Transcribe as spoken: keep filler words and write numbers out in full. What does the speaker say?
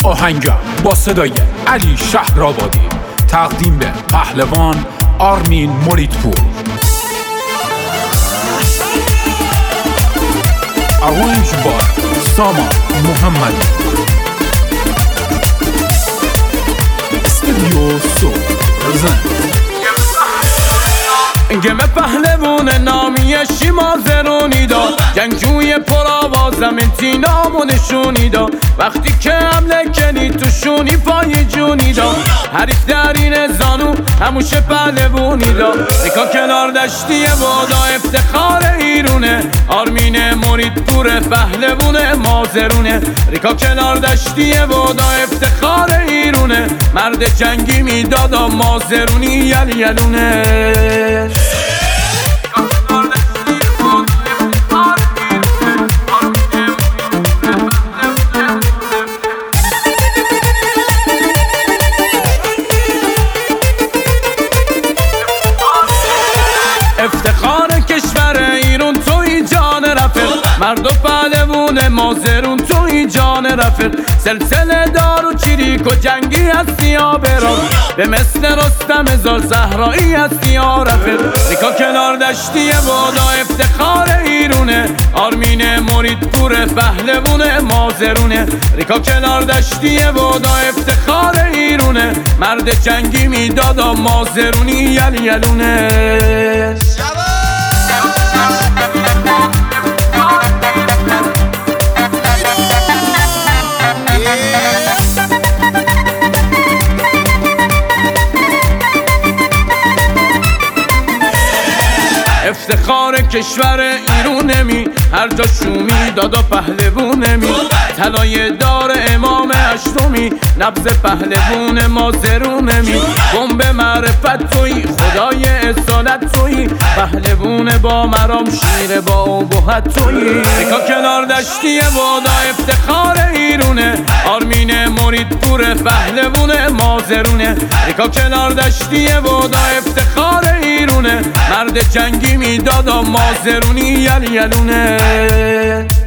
آهنگم با صدای علی شهرآبادی، تقدیم به پهلوان آرمین مریدپور. آرنج با سامان محمدی. استودیو سو رزن گم پهلوون نامی شیما زرونی دا، جنگجوی پرآوازم انتینامو نشونی دا. وقتی که حمله کنی تو شونی پای جونی دا، حریف درین زانو هموشه پهلوونی دا. ریکا کنار دشتی وادا افتخار ایرونه، آرمین مریدپور پهلوون مازرونه. ریکا کنار دشتی وادا افتخار ایرونه، مرد جنگی میدادا مازرونی یل یلونه. افتخار کشور ایران توی جان رفیق، مرد و پهلوون مازرون توی جان رفیق. سلسله دار و چریک و جنگی هستی یا برام، به مثل رستم هزار صحرایی هستی یا رفیق. ریکا کنار دشتی وادا افتخار ایرونه، آرمین مریدپور پهلوون مازرونه. ریکا کنار دشتی وادا افتخار ایرونه، مرد جنگی میدادا مازرونی یل یلونه. افتخار کشور ایرونمی، هر جا شومی دادا پهلوونمی. طلای دار امام هشتمی، نبض پهلوون مازرونمی. بمب معرفت توی، خدای اصالت توی، پهلوون با مرام شیر با ابهت توی. ریکا کنار دشتی وادا افتخار ایرونه، آرمین مریدپور پهلوون مازرونه. ریکا کنار دشتی وادا افتخار ایرونه، مرد جنگی میدادا مازرونی یل یلونه.